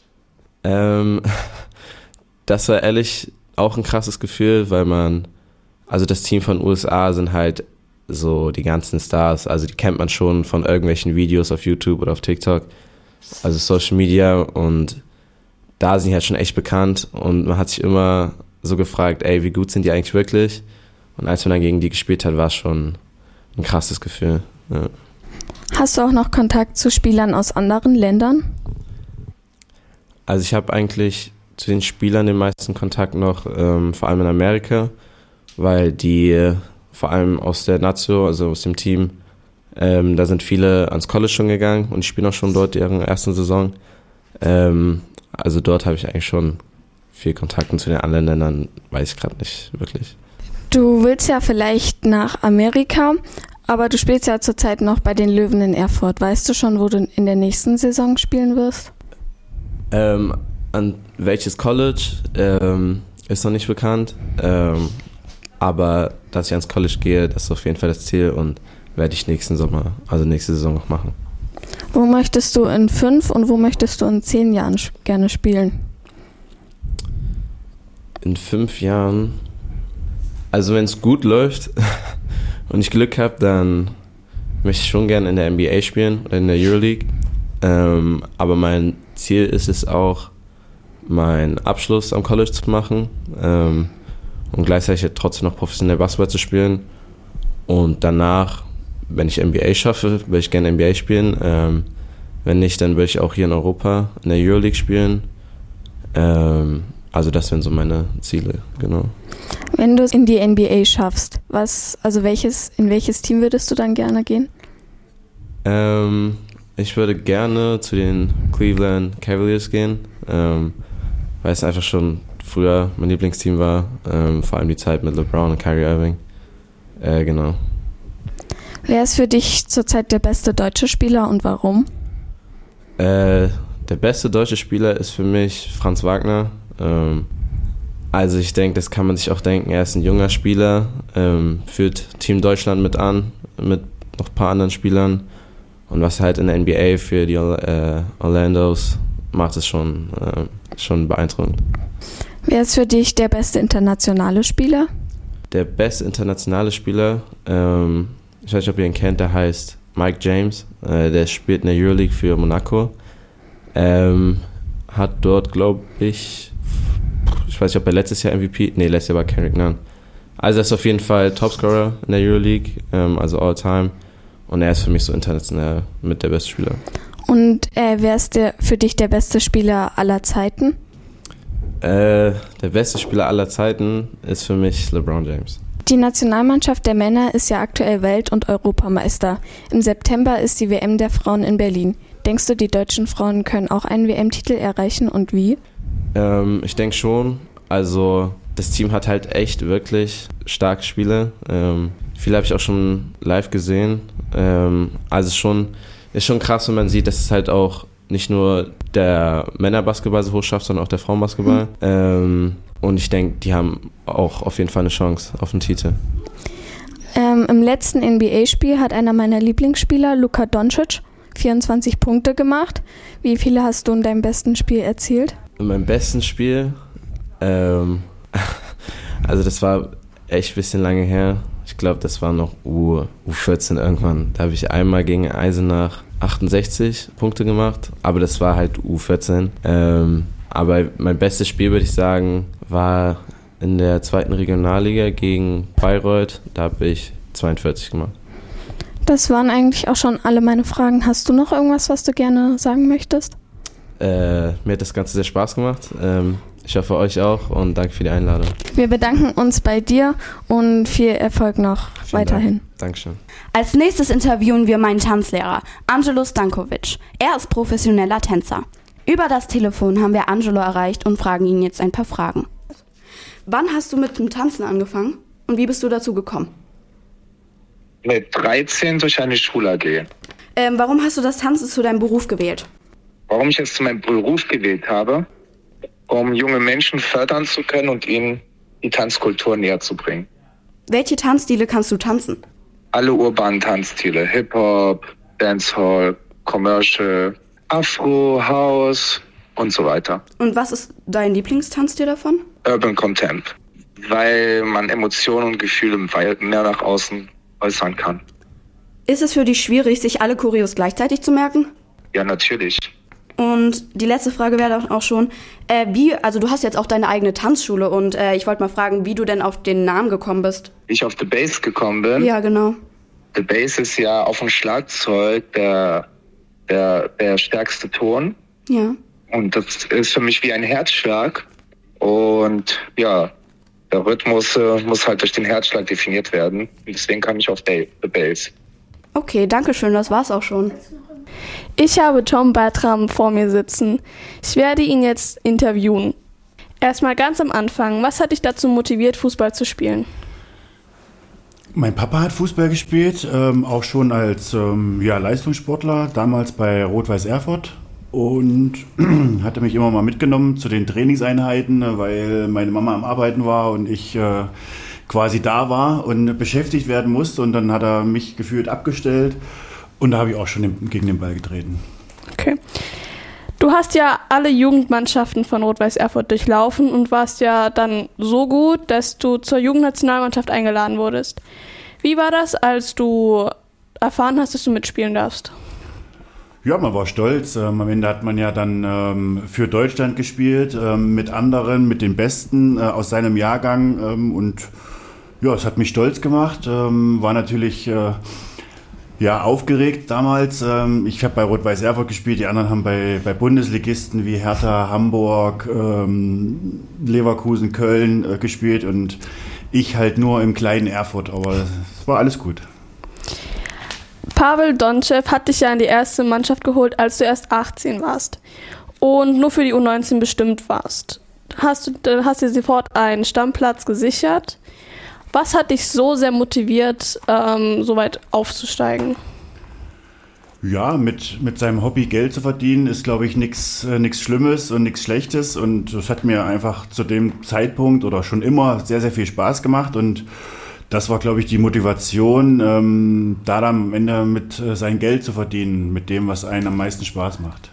Das war ehrlich auch ein krasses Gefühl, weil also das Team von USA sind halt so die ganzen Stars, also die kennt man schon von irgendwelchen Videos auf YouTube oder auf TikTok, also Social Media, und da sind die halt schon echt bekannt und man hat sich immer so gefragt, ey, wie gut sind die eigentlich wirklich? Und als man dann gegen die gespielt hat, war es schon ein krasses Gefühl. Ja. Hast du auch noch Kontakt zu Spielern aus anderen Ländern? Also ich habe eigentlich zu den Spielern den meisten Kontakt noch, vor allem in Amerika, weil die vor allem aus der Nazio, also aus dem Team, da sind viele ans College schon gegangen und die spielen auch schon dort ihre erste Saison. Also dort habe ich eigentlich schon viel Kontakte zu den anderen Ländern, weiß ich gerade nicht wirklich. Du willst ja vielleicht nach Amerika, aber du spielst ja zurzeit noch bei den Löwen in Erfurt. Weißt du schon, wo du in der nächsten Saison spielen wirst? An welches College ist noch nicht bekannt, aber dass ich ans College gehe, das ist auf jeden Fall das Ziel und werde ich nächste Saison noch machen. Wo möchtest du in 5 und wo möchtest du in 10 Jahren gerne spielen? In 5 Jahren, also wenn es gut läuft und ich Glück habe, dann möchte ich schon gerne in der NBA spielen oder in der Euroleague. Aber mein Ziel ist es auch, meinen Abschluss am College zu machen und gleichzeitig trotzdem noch professionell Basketball zu spielen. Und danach, wenn ich NBA schaffe, würde ich gerne NBA spielen. Wenn nicht, dann würde ich auch hier in Europa in der Euroleague spielen. Also das wären so meine Ziele, genau. Wenn du es in die NBA schaffst, in welches Team würdest du dann gerne gehen? Ich würde gerne zu den Cleveland Cavaliers gehen, weil es einfach schon früher mein Lieblingsteam war, vor allem die Zeit mit LeBron und Kyrie Irving. Genau. Wer ist für dich zurzeit der beste deutsche Spieler und warum? Der beste deutsche Spieler ist für mich Franz Wagner. Also ich denke, das kann man sich auch denken, er ist ein junger Spieler, führt Team Deutschland mit an, mit noch ein paar anderen Spielern. Und was halt in der NBA für die Orlandos macht, ist schon beeindruckend. Wer ist für dich der beste internationale Spieler? Der beste internationale Spieler, ich weiß nicht, ob ihr ihn kennt, der heißt Mike James. Der spielt in der Euroleague für Monaco. Hat dort, glaube ich weiß nicht, ob er letztes Jahr letztes Jahr war Kendrick Nunn. Also er ist auf jeden Fall Topscorer in der Euroleague, also All-Time. Und er ist für mich so international mit der beste Spieler. Und wer ist für dich der beste Spieler aller Zeiten? Der beste Spieler aller Zeiten ist für mich LeBron James. Die Nationalmannschaft der Männer ist ja aktuell Welt- und Europameister. Im September ist die WM der Frauen in Berlin. Denkst du, die deutschen Frauen können auch einen WM-Titel erreichen und wie? Ich denke schon. Also das Team hat halt echt wirklich starke Spieler. Viele habe ich auch schon live gesehen. Also ist schon krass, wenn man sieht, dass es halt auch nicht nur der Männerbasketball so hoch schafft, sondern auch der Frauenbasketball. Und ich denke, die haben auch auf jeden Fall eine Chance auf den Titel. Im letzten NBA-Spiel hat einer meiner Lieblingsspieler, Luka Doncic, 24 Punkte gemacht. Wie viele hast du in deinem besten Spiel erzielt? In meinem besten Spiel? Also das war echt ein bisschen lange her. Ich glaube, das war noch U14 irgendwann. Da habe ich einmal gegen Eisenach 68 Punkte gemacht, aber das war halt U14. Aber mein bestes Spiel, würde ich sagen, war in der 2. Regionalliga gegen Bayreuth. Da habe ich 42 gemacht. Das waren eigentlich auch schon alle meine Fragen. Hast du noch irgendwas, was du gerne sagen möchtest? Mir hat das Ganze sehr Spaß gemacht. Ich hoffe, euch auch und danke für die Einladung. Wir bedanken uns bei dir und viel Erfolg noch weiterhin. Dankeschön. Als nächstes interviewen wir meinen Tanzlehrer, Angelo Stankovic. Er ist professioneller Tänzer. Über das Telefon haben wir Angelo erreicht und fragen ihn jetzt ein paar Fragen. Wann hast du mit dem Tanzen angefangen und wie bist du dazu gekommen? Mit 13 durch eine Schule AG. Warum hast du das Tanzen zu deinem Beruf gewählt? Warum ich es zu meinem Beruf gewählt habe? Um junge Menschen fördern zu können und ihnen die Tanzkultur näher zu bringen. Welche Tanzstile kannst du tanzen? Alle urbanen Tanzstile. Hip-Hop, Dancehall, Commercial, Afro, House und so weiter. Und was ist dein Lieblingstanzstil davon? Urban Contempt. Weil man Emotionen und Gefühle mehr nach außen äußern kann. Ist es für dich schwierig, sich alle Choreos gleichzeitig zu merken? Ja, natürlich. Und die letzte Frage wäre dann auch schon, du hast jetzt auch deine eigene Tanzschule und ich wollte mal fragen, wie du denn auf den Namen gekommen bist. Wie ich auf The Bass gekommen bin? Ja, genau. The Bass ist ja auf dem Schlagzeug der stärkste Ton. Ja. Und das ist für mich wie ein Herzschlag. Und ja, der Rhythmus muss halt durch den Herzschlag definiert werden. Und deswegen kam ich auf The Bass. Okay, danke schön, das war's auch schon. Ich habe Tom Bertram vor mir sitzen. Ich werde ihn jetzt interviewen. Erstmal ganz am Anfang, was hat dich dazu motiviert, Fußball zu spielen? Mein Papa hat Fußball gespielt, auch schon als Leistungssportler, damals bei Rot-Weiß Erfurt. Und hatte mich immer mal mitgenommen zu den Trainingseinheiten, weil meine Mama am Arbeiten war und ich quasi da war und beschäftigt werden musste. Und dann hat er mich gefühlt abgestellt und da habe ich auch schon gegen den Ball getreten. Okay. Du hast ja alle Jugendmannschaften von Rot-Weiß Erfurt durchlaufen und warst ja dann so gut, dass du zur Jugendnationalmannschaft eingeladen wurdest. Wie war das, als du erfahren hast, dass du mitspielen darfst? Ja, man war stolz. Am Ende hat man ja dann für Deutschland gespielt, mit anderen, mit den Besten aus seinem Jahrgang. Und ja, es hat mich stolz gemacht. War natürlich aufgeregt damals. Ich habe bei Rot-Weiß Erfurt gespielt, die anderen haben bei Bundesligisten wie Hertha, Hamburg, Leverkusen, Köln gespielt und ich halt nur im kleinen Erfurt. Aber es war alles gut. Pavel Donchev hat dich ja in die erste Mannschaft geholt, als du erst 18 warst und nur für die U19 bestimmt warst. Hast dir sofort einen Stammplatz gesichert. Was hat dich so sehr motiviert, so weit aufzusteigen? Ja, mit seinem Hobby Geld zu verdienen ist, glaube ich, nichts Schlimmes und nichts Schlechtes. Und das hat mir einfach zu dem Zeitpunkt oder schon immer sehr, sehr viel Spaß gemacht. Und das war, glaube ich, die Motivation, da dann am Ende mit sein Geld zu verdienen, mit dem, was einen am meisten Spaß macht.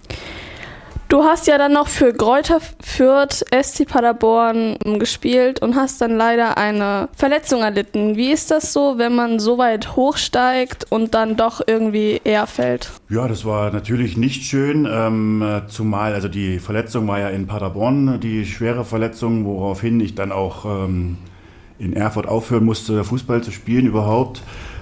Du hast ja dann noch für Greuther Fürth, SC Paderborn gespielt und hast dann leider eine Verletzung erlitten. Wie ist das so, wenn man so weit hochsteigt und dann doch irgendwie eher fällt? Ja, das war natürlich nicht schön, zumal, also die Verletzung war ja in Paderborn, die schwere Verletzung, woraufhin ich dann auch in Erfurt aufhören musste, Fußball zu spielen überhaupt.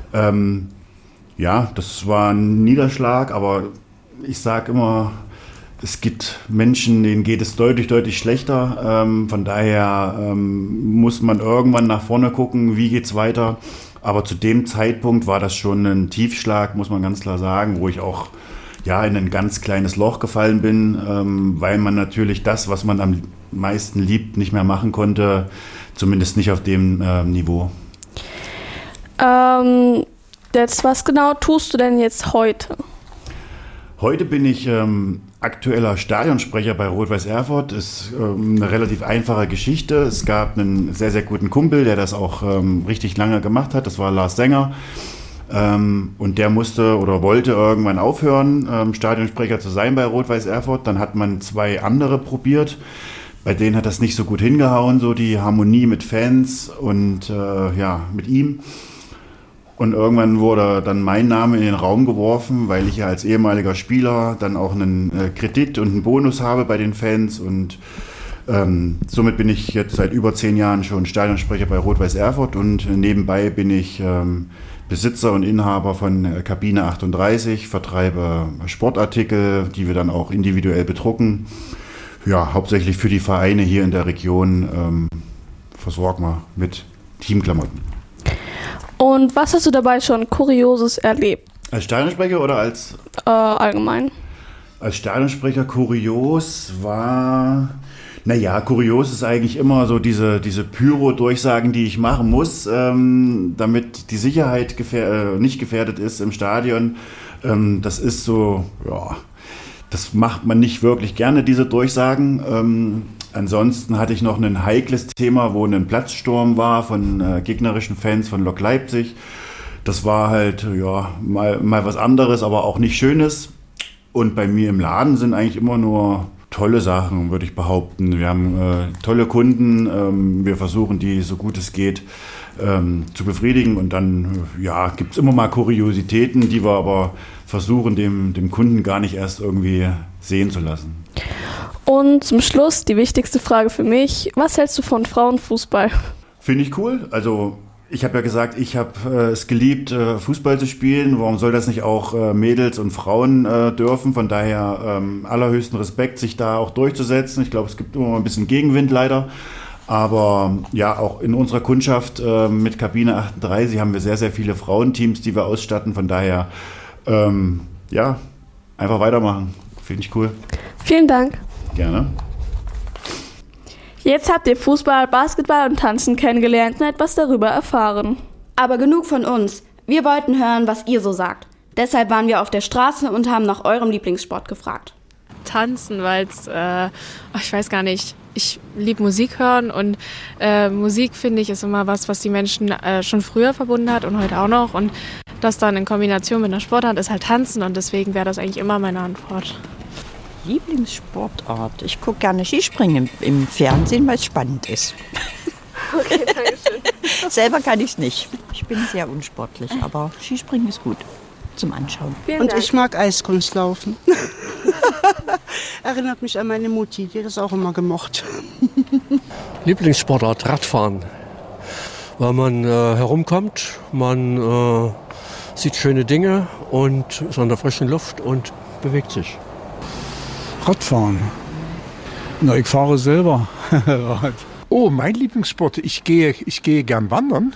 Das war ein Niederschlag, aber ich sage immer, es gibt Menschen, denen geht es deutlich, deutlich schlechter. Von daher muss man irgendwann nach vorne gucken, wie geht's weiter. Aber zu dem Zeitpunkt war das schon ein Tiefschlag, muss man ganz klar sagen, wo ich auch in ein ganz kleines Loch gefallen bin, weil man natürlich das, was man am meisten liebt, nicht mehr machen konnte. Zumindest nicht auf dem Niveau. Was genau tust du denn jetzt heute? Heute bin ich aktueller Stadionsprecher bei Rot-Weiß Erfurt. Ist eine relativ einfache Geschichte. Es gab einen sehr, sehr guten Kumpel, der das auch richtig lange gemacht hat. Das war Lars Sänger. Und der musste oder wollte irgendwann aufhören, Stadionsprecher zu sein bei Rot-Weiß Erfurt. Dann hat man 2 andere probiert. Bei denen hat das nicht so gut hingehauen, so die Harmonie mit Fans und mit ihm. Und irgendwann wurde dann mein Name in den Raum geworfen, weil ich ja als ehemaliger Spieler dann auch einen Kredit und einen Bonus habe bei den Fans. Und somit bin ich jetzt seit über 10 Jahren schon Stadionsprecher bei Rot-Weiß Erfurt und nebenbei bin ich Besitzer und Inhaber von Kabine 38, vertreibe Sportartikel, die wir dann auch individuell bedrucken. Ja, hauptsächlich für die Vereine hier in der Region versorgen wir mit Teamklamotten. Und was hast du dabei schon Kurioses erlebt? Als Stadionsprecher oder als? Allgemein. Als Stadionsprecher kurios war... kurios ist eigentlich immer so diese Pyro-Durchsagen, die ich machen muss, damit die Sicherheit nicht gefährdet ist im Stadion. Das ist so, das macht man nicht wirklich gerne, diese Durchsagen. Ansonsten hatte ich noch ein heikles Thema, wo ein Platzsturm war von gegnerischen Fans von Lok Leipzig. Das war halt mal was anderes, aber auch nicht Schönes. Und bei mir im Laden sind eigentlich immer nur tolle Sachen, würde ich behaupten. Wir haben tolle Kunden, wir versuchen die so gut es geht zu befriedigen. Und dann gibt es immer mal Kuriositäten, die wir aber versuchen, dem Kunden gar nicht erst irgendwie sehen zu lassen. Und zum Schluss die wichtigste Frage für mich. Was hältst du von Frauenfußball? Finde ich cool. Also ich habe ja gesagt, ich habe es geliebt, Fußball zu spielen. Warum soll das nicht auch Mädels und Frauen dürfen? Von daher allerhöchsten Respekt, sich da auch durchzusetzen. Ich glaube, es gibt immer mal ein bisschen Gegenwind leider. Aber auch in unserer Kundschaft mit Kabine 38 haben wir sehr, sehr viele Frauenteams, die wir ausstatten. Von daher, Einfach weitermachen. Finde ich cool. Vielen Dank. Gerne. Jetzt habt ihr Fußball, Basketball und Tanzen kennengelernt und etwas darüber erfahren. Aber genug von uns. Wir wollten hören, was ihr so sagt. Deshalb waren wir auf der Straße und haben nach eurem Lieblingssport gefragt. Tanzen, weil es, ich weiß gar nicht, ich liebe Musik hören und Musik, finde ich, ist immer was die Menschen schon früher verbunden hat und heute auch noch. Und das dann in Kombination mit einer Sportart ist halt Tanzen und deswegen wäre das eigentlich immer meine Antwort. Lieblingssportart? Ich gucke gerne Skispringen im Fernsehen, weil es spannend ist. Okay, danke schön. Selber kann ich es nicht. Ich bin sehr unsportlich, aber Skispringen ist gut zum Anschauen. Und ich mag Eiskunstlaufen. Erinnert mich an meine Mutti, die hat das auch immer gemocht. Lieblingssportart, Radfahren. Weil man herumkommt, man sieht schöne Dinge und ist an der frischen Luft und bewegt sich. Radfahren. Na, ich fahre selber Rad. Oh, mein Lieblingssport. Ich gehe gern wandern.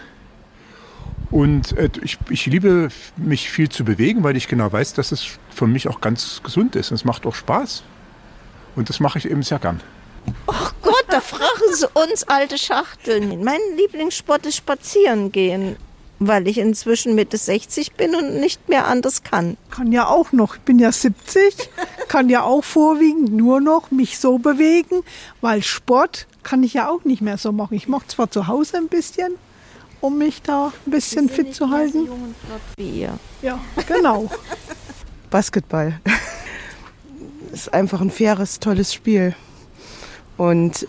Und ich liebe mich viel zu bewegen, weil ich genau weiß, dass es für mich auch ganz gesund ist. Und es macht auch Spaß. Und das mache ich eben sehr gern. Ach Gott, da fragen Sie uns alte Schachteln. Mein Lieblingssport ist spazieren gehen, weil ich inzwischen Mitte 60 bin und nicht mehr anders kann. Kann ja auch noch, ich bin ja 70, kann ja auch vorwiegend nur noch mich so bewegen, weil Sport kann ich ja auch nicht mehr so machen. Ich mache zwar zu Hause ein bisschen, um mich da ein bisschen fit zu halten. So jung und flott wie ihr. Ja, genau. Basketball. Ist einfach ein faires, tolles Spiel. Und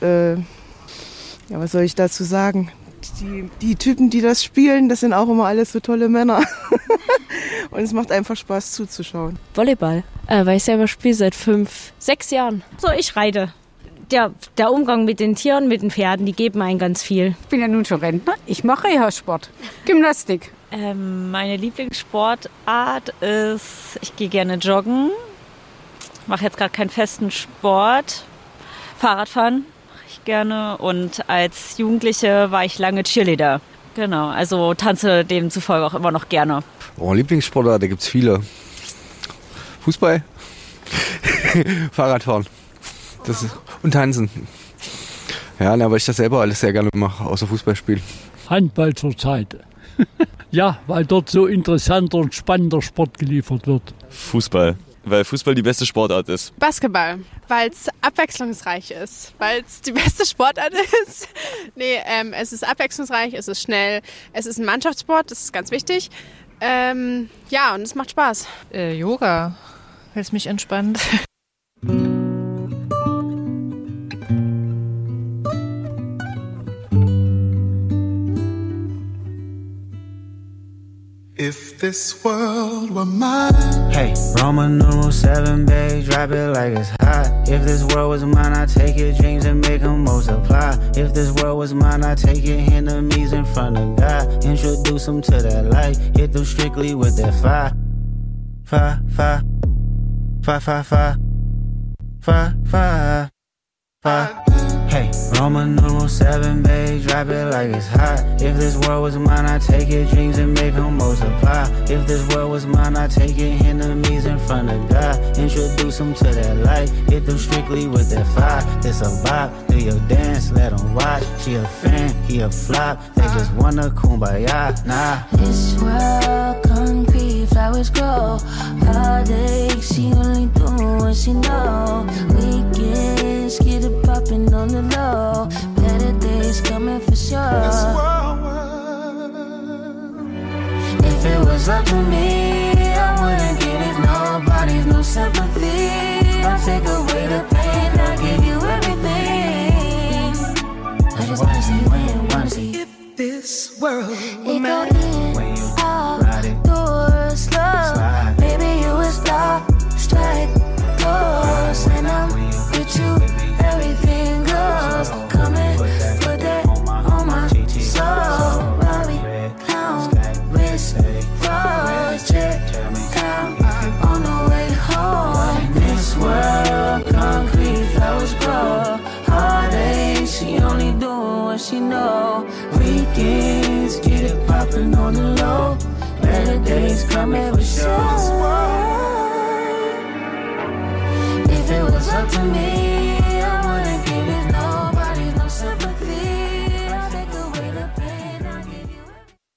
was soll ich dazu sagen? Die Typen, die das spielen, das sind auch immer alles so tolle Männer. Und es macht einfach Spaß zuzuschauen. Volleyball, weil ich selber spiele seit 5, 6 Jahren. So, ich reite. Der Umgang mit den Tieren, mit den Pferden, die geben einen ganz viel. Ich bin ja nun schon Rentner. Ich mache ja Sport. Gymnastik. Meine Lieblingssportart ist, ich gehe gerne joggen. Mache jetzt gerade keinen festen Sport. Fahrradfahren mache ich gerne. Und als Jugendliche war ich lange Cheerleader. Genau, also tanze demzufolge auch immer noch gerne. Oh, Lieblingssportart, da gibt es viele. Fußball, Fahrradfahren und Tanzen. Ja, weil ich das selber alles sehr gerne mache, außer Fußballspielen. Handball zurzeit. Ja, weil dort so interessanter und spannender Sport geliefert wird. Fußball, weil Fußball die beste Sportart ist. Basketball, weil es abwechslungsreich ist, weil es die beste Sportart ist. Es ist abwechslungsreich, es ist schnell, es ist ein Mannschaftssport, das ist ganz wichtig. Und es macht Spaß. Yoga, weil es mich entspannt. If this world were mine. Hey, Roman numeral 7, babe, drop it like it's hot. If this world was mine, I'd take your dreams and make them multiply. If this world was mine, I'd take your enemies in front of God. Introduce them to that light, hit them strictly with that fire. Fire, fire, fire, fire, fire, fire, fire, fire. Hey, Roman numeral 7, babe, drop it like it's hot. If this world was mine, I'd take your dreams and make them multiply. If this world was mine, I'd take your enemies in front of God. Introduce them to that light, hit them strictly with that fire. This a vibe, do your dance, let them watch. She a fan, he a flop, they just wanna kumbaya, nah. This world concrete, flowers grow. Heartache, she only do what she know. Weekends, get it poppin' on the low. Better days coming for sure. If it was up to me, I wouldn't give it nobody's no sympathy. I'll take away the pain, I'll give you everything. I just wanna see when, wanna see. If this world were mine, when you ride it, doors slow. Maybe you would stop, strike, close, and I'm with you. Everything goes. Come and put that on my soul. Robbie, pound, wrist, froze, check, count on the way home. This world, concrete, flowers grow. Heartache, she only doing what she know. Weekends, get it poppin' on the low. Better days coming for sure. up to me. I wanna give it nobody, no sympathy. I'll take away the pain, I'll give you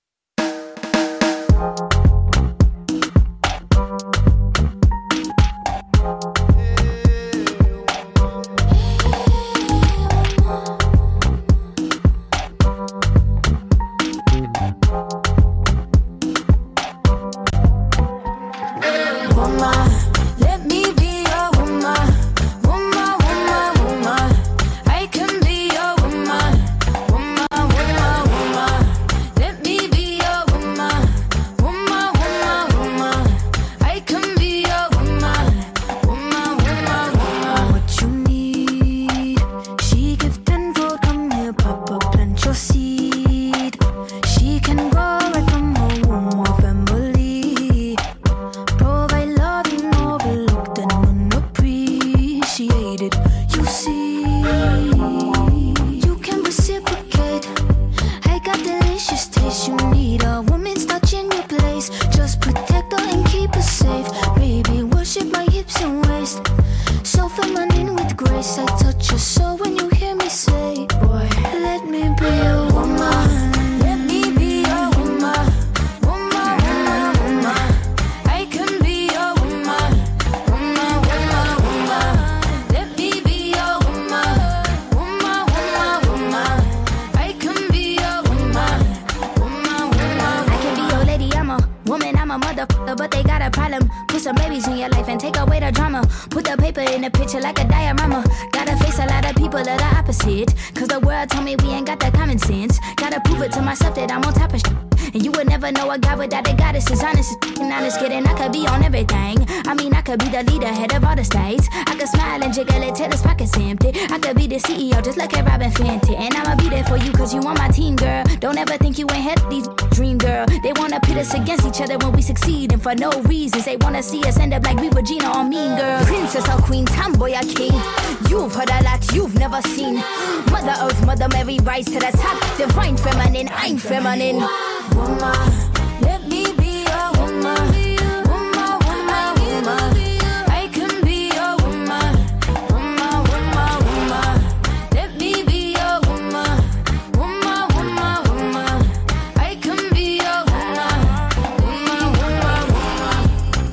for no reasons. They wanna see us end up like we were Gina or Mean Girl. Princess or queen, tomboy or king. You've heard a lot you've never seen. Mother Earth, Mother Mary, rise to the top. Divine feminine, I'm feminine. Woman, let me be a woman. Woman, woman, woman. I can be a woman. Woman, woman, woman. Let me be a woman. Woman, woman, woman. I can be a woman. Woman, woman, woman.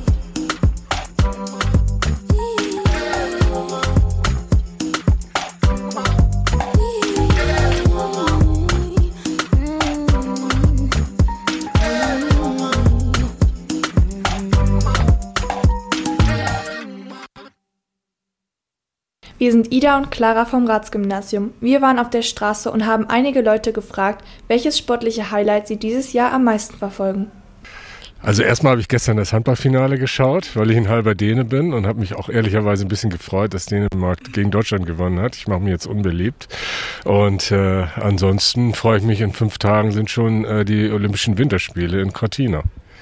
Wir sind Ida und Clara vom Ratsgymnasium. Wir waren auf der Straße und haben einige Leute gefragt, welches sportliche Highlight sie dieses Jahr am meisten verfolgen. Also erstmal habe ich gestern das Handballfinale geschaut, weil ich ein halber Däne bin und habe mich auch ehrlicherweise ein bisschen gefreut, dass Dänemark gegen Deutschland gewonnen hat. Ich mache mich jetzt unbeliebt. Und ansonsten freue ich mich, in 5 Tagen sind schon die Olympischen Winterspiele in Cortina.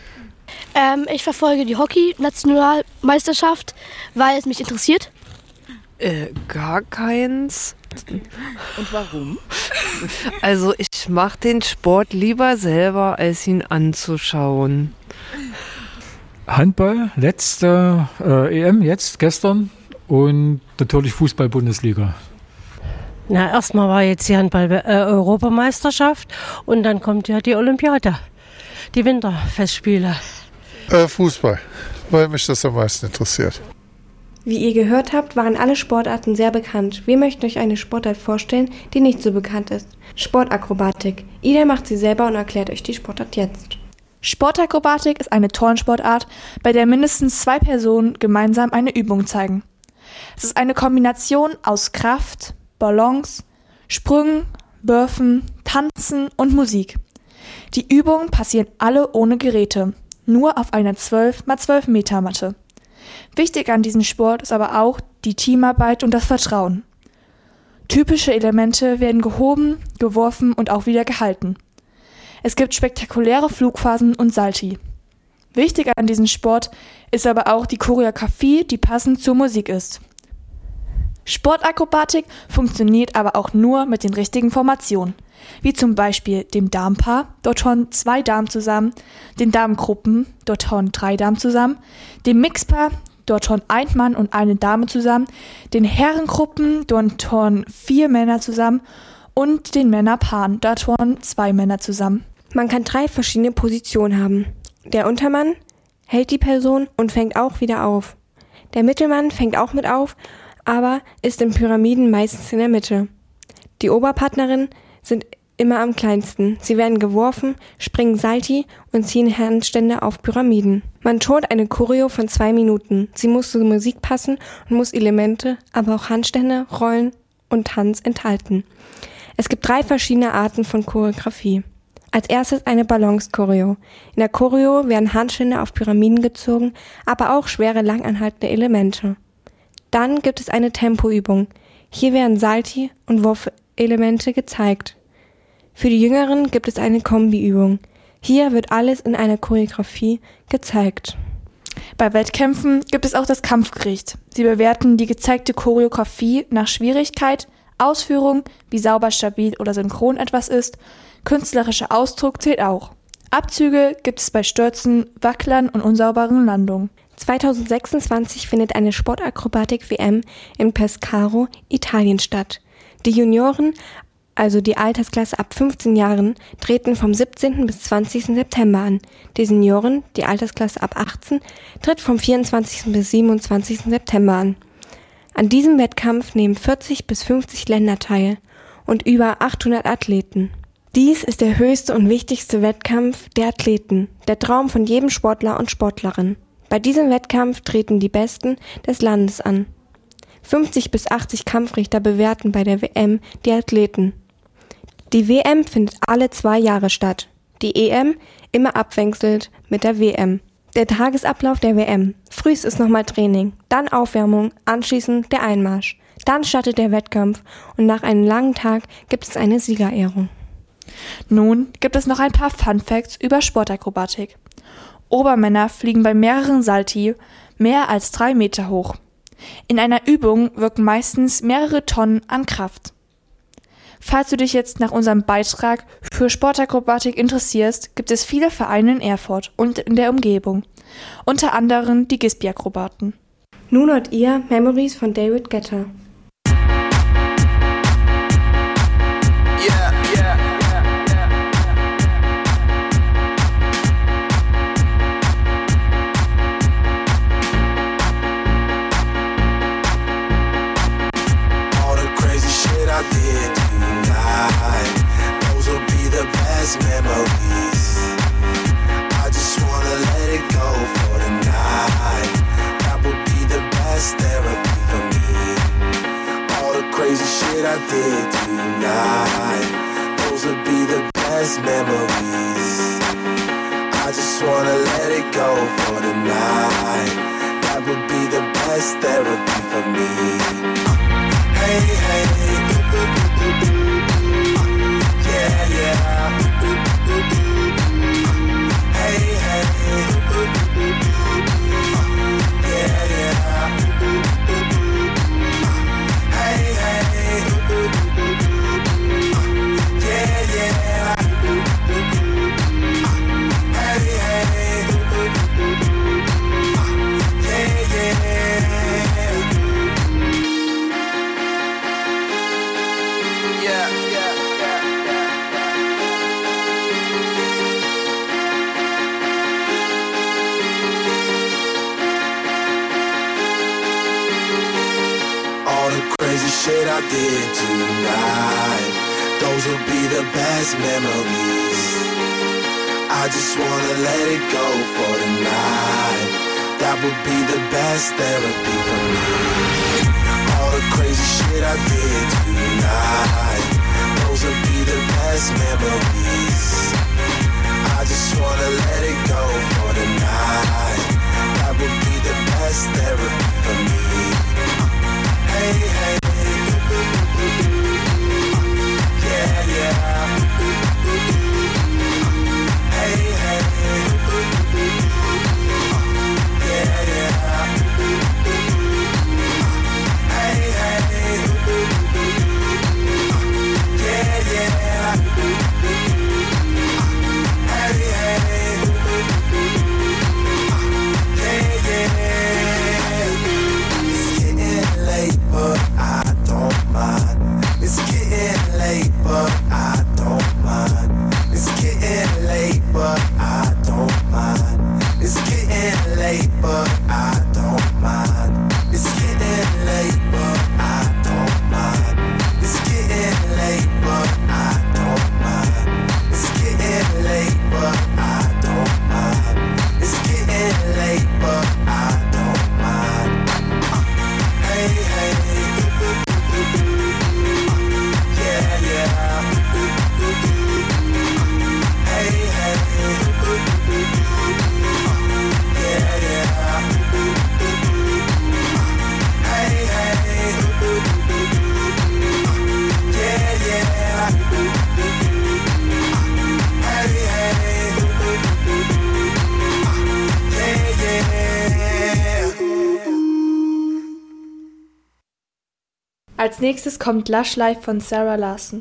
Ich verfolge die Hockey-Nationalmeisterschaft, weil es mich interessiert. Gar keins. Und warum? Also ich mache den Sport lieber selber, als ihn anzuschauen. Handball, letzte EM jetzt, gestern, und natürlich Fußball-Bundesliga. Na, erstmal war jetzt die Handball-Europameisterschaft und dann kommt ja die Olympiade, die Winterfestspiele. Fußball, weil mich das am meisten interessiert. Wie ihr gehört habt, waren alle Sportarten sehr bekannt. Wir möchten euch eine Sportart vorstellen, die nicht so bekannt ist. Sportakrobatik. Ida macht sie selber und erklärt euch die Sportart jetzt. Sportakrobatik ist eine Turnsportart, bei der mindestens 2 Personen gemeinsam eine Übung zeigen. Es ist eine Kombination aus Kraft, Balance, Sprüngen, Würfen, Tanzen und Musik. Die Übungen passieren alle ohne Geräte, nur auf einer 12x12 Meter Matte. Wichtig an diesem Sport ist aber auch die Teamarbeit und das Vertrauen. Typische Elemente werden gehoben, geworfen und auch wieder gehalten. Es gibt spektakuläre Flugphasen und Salti. Wichtig an diesem Sport ist aber auch die Choreografie, die passend zur Musik ist. Sportakrobatik funktioniert aber auch nur mit den richtigen Formationen, wie zum Beispiel dem Damenpaar, dort turnen 2 Damen zusammen, den Damengruppen, dort turnen 3 Damen zusammen, dem Mixpaar, Dort turnen ein Mann und eine Dame zusammen. Den Herrengruppen, dort turnen 4 Männer zusammen. Und den Männerpaaren, da turnen 2 Männer zusammen. Man kann 3 verschiedene Positionen haben. Der Untermann hält die Person und fängt auch wieder auf. Der Mittelmann fängt auch mit auf, aber ist in Pyramiden meistens in der Mitte. Die Oberpartnerinnen sind immer am kleinsten. Sie werden geworfen, springen Salti und ziehen Handstände auf Pyramiden. Man turnt eine Choreo von 2 Minuten. Sie muss zur Musik passen und muss Elemente, aber auch Handstände, Rollen und Tanz enthalten. Es gibt 3 verschiedene Arten von Choreografie. Als erstes eine Balance-Choreo. In der Choreo werden Handstände auf Pyramiden gezogen, aber auch schwere, langanhaltende Elemente. Dann gibt es eine Tempoübung. Hier werden Salti und Wurfelemente gezeigt. Für die Jüngeren gibt es eine Kombiübung. Hier wird alles in einer Choreografie gezeigt. Bei Wettkämpfen gibt es auch das Kampfgericht. Sie bewerten die gezeigte Choreografie nach Schwierigkeit, Ausführung, wie sauber, stabil oder synchron etwas ist. Künstlerischer Ausdruck zählt auch. Abzüge gibt es bei Stürzen, Wacklern und unsauberen Landungen. 2026 findet eine Sportakrobatik-WM in Pescara, Italien statt. Die Junioren, also die Altersklasse ab 15 Jahren, treten vom 17. bis 20. September an. Die Senioren, die Altersklasse ab 18, tritt vom 24. bis 27. September an. An diesem Wettkampf nehmen 40 bis 50 Länder teil und über 800 Athleten. Dies ist der höchste und wichtigste Wettkampf der Athleten, der Traum von jedem Sportler und Sportlerin. Bei diesem Wettkampf treten die Besten des Landes an. 50 bis 80 Kampfrichter bewerten bei der WM die Athleten. Die WM findet alle 2 Jahre statt, die EM immer abwechselnd mit der WM. Der Tagesablauf der WM. Frühs ist nochmal Training, dann Aufwärmung, anschließend der Einmarsch. Dann startet der Wettkampf und nach einem langen Tag gibt es eine Siegerehrung. Nun gibt es noch ein paar Funfacts über Sportakrobatik. Obermänner fliegen bei mehreren Salti mehr als 3 Meter hoch. In einer Übung wirken meistens mehrere Tonnen an Kraft. Falls du dich jetzt nach unserem Beitrag für Sportakrobatik interessierst, gibt es viele Vereine in Erfurt und in der Umgebung. Unter anderem die Gisby-Akrobaten. Nun hört ihr Memories von David Guetta. Memories. I just wanna let it go for the night. That would be the best therapy for me. All the crazy shit I did tonight, those would be the best memories. I just wanna let it go for the night. That would be the best therapy for me. Hey, hey, yeah, yeah. Hey, hey, yeah, yeah. Hey, hey, yeah, yeah. Hey, hey, yeah, yeah. Yeah, yeah. Crazy shit I did tonight, those will be the best memories. I just wanna let it go for the night. That would be the best therapy for me. All the crazy shit I did tonight, those will be the best memories. I just wanna let it go for the night. That would be the best therapy for me. Hey, hey, yeah, yeah. Hey, hey, yeah, yeah. Hey, hey, yeah, yeah. Hey, hey, yeah, yeah. Als nächstes kommt Lush Life von Sarah Larson.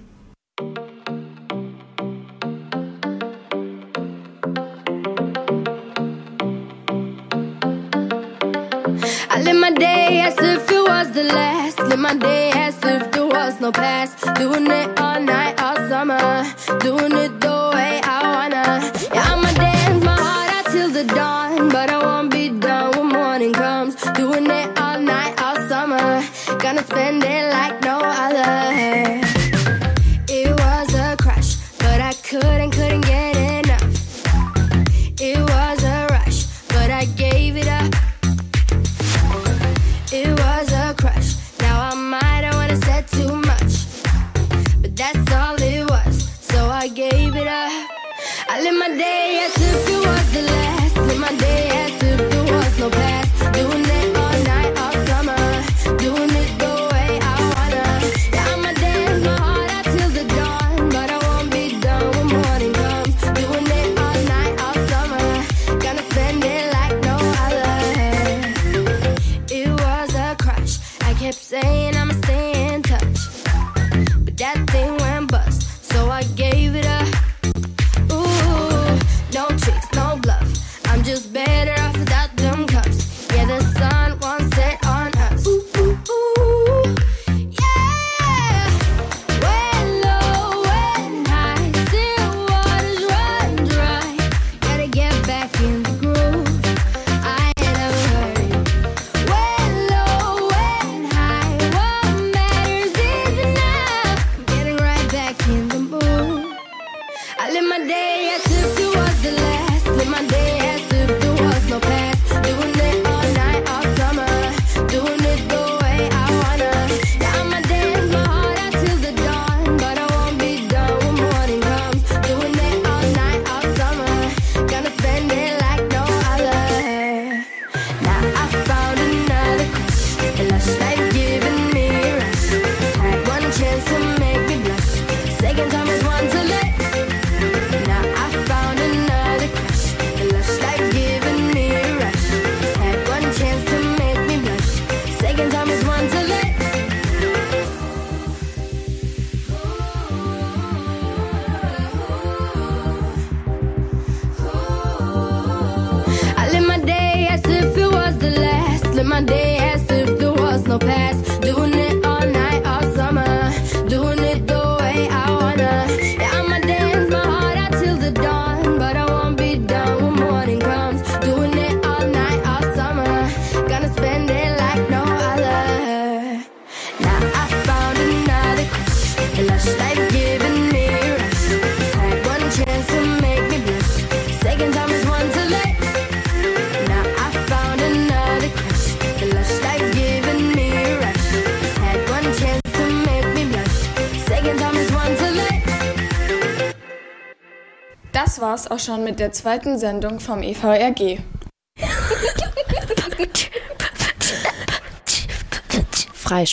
I live my day as if it was the last. Live my day as if there was no past. Doing it all night, all summer. Doing it the way I wanna. Yeah, I'ma dance my heart out till the dawn. But I won't be done when morning comes. Doing it all night, all summer. Gonna spend it like no other. It was a crush, but I couldn't get enough. It was a rush, but I gave it up. It was a crush. Now I might have wanna said too much, but that's all it was. So I gave it up. I live my day as if it was the last. Live my day as if there was no past. Doing it all night, all summer. Doing it the way I wanna. Yeah, I'ma dance my heart out till the dawn, but I won't be done when morning comes. Doing it all night, all summer. Gonna spend it like no other. It was a crush. I kept saying I'ma stay in touch, but that thing went bust, so I gave it up. Ooh, no tricks, no bluff. I'm just better off without them cuffs. Yeah, the sun won't set on us. Ooh, ooh, ooh. Yeah. When low, when high, still waters run dry. Gotta get back in the groove. I ain't never heard it. When low, when high, what matters is enough. I'm getting right back in the mood. I live my day as if it was the last. Live my day as if there was no past. Doing it all night, all summer. Doing it the way I wanna. Yeah, I'ma dance my heart out till the dawn, but I won't be done when morning comes. Doing it all night, all summer. Gonna spend it like no other. Now I found another crush. A lush life giving me a rush. Had one chance to make me blush. Second time is one to let. Now I found another crush. A lush life giving me a rush. Had one chance to make me blush. Second time is one to let. I live my day as if it was the last. Live my day as if there was no past. Doing it all night, all summer. Doing it the way I wanna. Yeah, I'ma dance my heart out till the dawn, but I won't be done when morning comes. Doing it all night, all summer. Gonna spend it like no other. Now I found another crush. A lush life giving me a rush. Had one chance to make me blush. Second time is one to let. Now I found another crush. The lush life giving me a rush. Had one chance to make me blush. Second time is one to let. Das war's auch schon mit der zweiten Sendung vom EVRG.